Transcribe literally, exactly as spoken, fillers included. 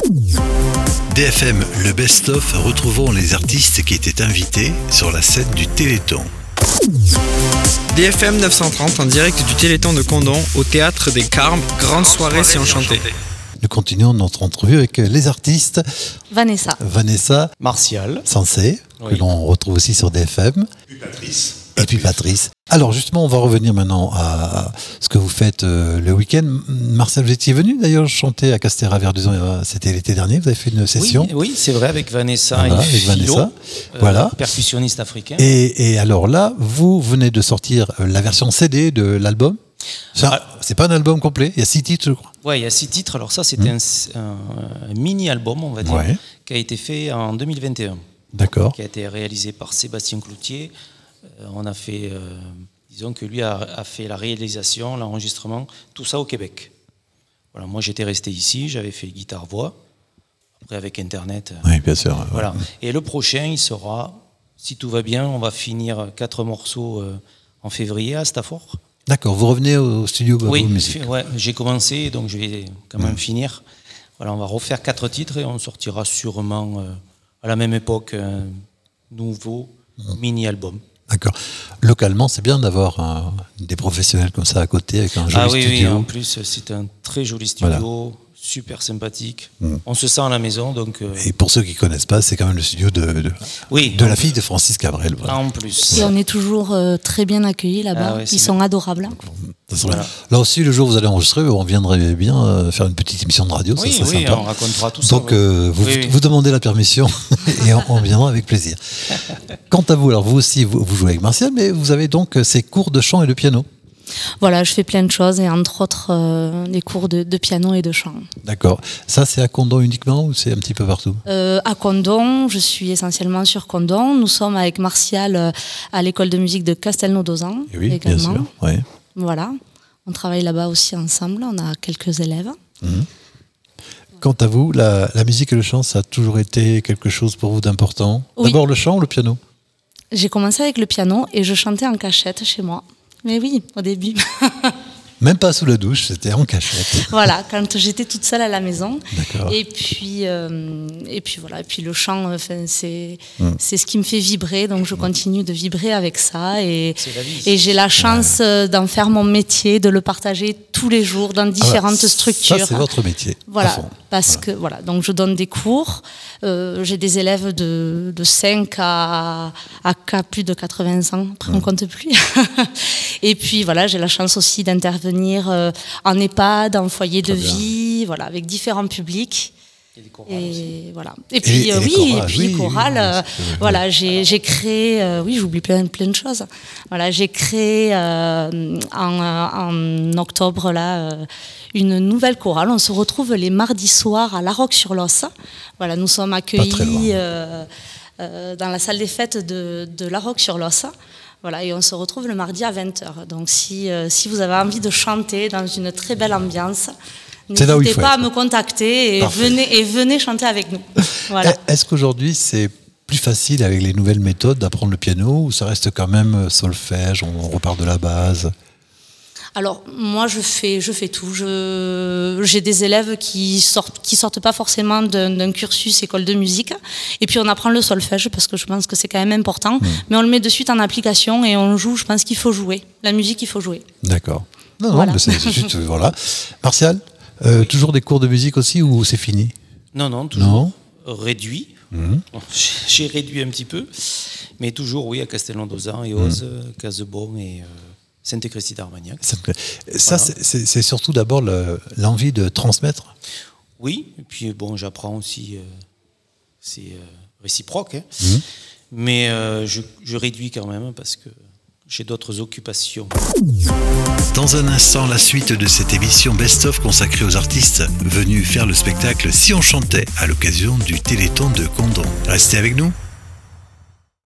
D F M, le best-of, retrouvons les artistes qui étaient invités sur la scène du Téléthon. D F M neuf cent trente en direct du Téléthon de Condom au Théâtre des Carmes, grande soirée si enchanté. Nous continuons notre entrevue avec les artistes. Vanessa. Vanessa. Martial. Sensé, oui. Que l'on retrouve aussi sur D F M. Et puis Patrice. Et puis Patrice. Alors justement, on va revenir maintenant à ce que vous faites euh, le week-end. Marcel, vous étiez venu d'ailleurs chanter à Castéra-Verduzon, c'était l'été dernier, vous avez fait une session. Oui, oui c'est vrai, avec Vanessa voilà, et avec Philo, Vanessa. Euh, voilà. percussionniste africain. Et, et alors là, vous venez de sortir la version C D de l'album. Ah. C'est pas un album complet, il y a six titres, je crois. Oui, il y a six titres. Alors ça, c'était mmh. un, un, un mini-album, on va dire, ouais. qui a été fait en deux mille vingt et un. D'accord. Qui a été réalisé par Sébastien Cloutier. Euh, on a fait, euh, disons que lui a, a fait la réalisation, l'enregistrement, tout ça au Québec. Voilà, moi j'étais resté ici, j'avais fait guitare-voix. Après avec Internet. Euh, oui, bien sûr. Voilà. Et le prochain, il sera, si tout va bien, on va finir quatre morceaux euh, en février à Stafford. D'accord, vous revenez au studio Babou Oui, Musique. Ouais, j'ai commencé, donc je vais quand même mmh. finir. Voilà, on va refaire quatre titres et on sortira sûrement euh, à la même époque un nouveau mmh. mini-album. D'accord. Localement, c'est bien d'avoir un, des professionnels comme ça à côté avec un joli ah, oui, studio. Oui, en plus, c'est un très joli studio. Voilà. Super sympathique. Mmh. On se sent à la maison. Donc, euh... Et pour ceux qui ne connaissent pas, c'est quand même le studio de, de, oui, de la fille de Francis Cabrel. Voilà. En plus. Et on est toujours euh, très bien accueillis là-bas. Ah ouais, Ils sont bien. adorables. Voilà. Là aussi, le jour où vous allez enregistrer, on viendrait bien euh, faire une petite émission de radio. Oui, ça serait oui, sympa. On racontera tout ça. Donc, euh, vous, oui, oui. vous demandez la permission et on, on viendra avec plaisir. Quant à vous, alors vous aussi, vous, vous jouez avec Martial, mais vous avez donc ces cours de chant et de piano. Voilà, je fais plein de choses et entre autres euh, des cours de, de piano et de chant. D'accord. Ça, c'est à Condom uniquement ou c'est un petit peu partout ? euh, À Condom, je suis essentiellement sur Condom. Nous sommes avec Martial euh, à l'école de musique de Castelnau-d'Auzan oui, également. Bien sûr. Ouais. Voilà, on travaille là-bas aussi ensemble. On a quelques élèves. Mmh. Quant à vous, la, la musique et le chant, ça a toujours été quelque chose pour vous d'important ? Oui. D'abord le chant ou le piano ? J'ai commencé avec le piano et je chantais en cachette chez moi. Mais oui, au début. Même pas sous la douche, c'était en cachette. Voilà, quand j'étais toute seule à la maison. D'accord. Et puis, euh, et puis voilà, et puis le chant, enfin, c'est, mm. c'est ce qui me fait vibrer, donc je continue de vibrer avec ça. Et, et j'ai la chance ouais. d'en faire mon métier, de le partager tous les jours dans différentes ah bah, structures. Ça, c'est votre métier. Voilà, parce voilà. que voilà, donc je donne des cours. Euh, j'ai des élèves de, de cinq à, à plus de quatre-vingts ans, après mm. on compte plus. Et puis voilà, j'ai la chance aussi d'intervenir euh, en EHPAD, en foyer Très de bien. vie, voilà, avec différents publics. Et des chorales et aussi. Voilà. Et puis et, euh, et oui, chorales, et puis oui, chorales. Oui, euh, voilà, j'ai, j'ai créé, euh, oui, j'oublie plein, plein de choses. Voilà, j'ai créé euh, en, en octobre là. Euh, une nouvelle chorale. On se retrouve les mardis soirs à La Roque-sur-Losse. Voilà, nous sommes accueillis euh, euh, dans la salle des fêtes de, de La Roque-sur-Losse. Voilà, et on se retrouve le mardi à vingt heures. Donc si, euh, si vous avez envie de chanter dans une très belle ambiance, n'hésitez pas être. à me contacter et venez, et venez chanter avec nous. Voilà. Est-ce qu'aujourd'hui c'est plus facile avec les nouvelles méthodes d'apprendre le piano ou ça reste quand même solfège, on repart de la base ? Alors moi je fais je fais tout. Je, j'ai des élèves qui sortent qui sortent pas forcément d'un, d'un cursus école de musique et puis on apprend le solfège parce que je pense que c'est quand même important. Mmh. Mais on le met de suite en application et on joue. Je pense qu'il faut jouer. La musique il faut jouer. D'accord. Non voilà. non mais c'est, c'est juste voilà. Martial, euh, oui. toujours des cours de musique aussi ou c'est fini ? Non non toujours non. réduit. Mmh. J'ai réduit un petit peu, mais toujours oui à Castelnau-d'Auzan et Oz, mmh. Casebon et euh, Sainte-Christie d'Armagnac. Ça, voilà. c'est, c'est, c'est surtout d'abord le, l'envie de transmettre. Oui, et puis bon, j'apprends aussi, euh, c'est euh, réciproque, hein. Mmh. mais euh, je, je réduis quand même parce que j'ai d'autres occupations. Dans un instant, la suite de cette émission Best-of consacrée aux artistes venus faire le spectacle Si on chantait à l'occasion du Téléthon de Condom. Restez avec nous.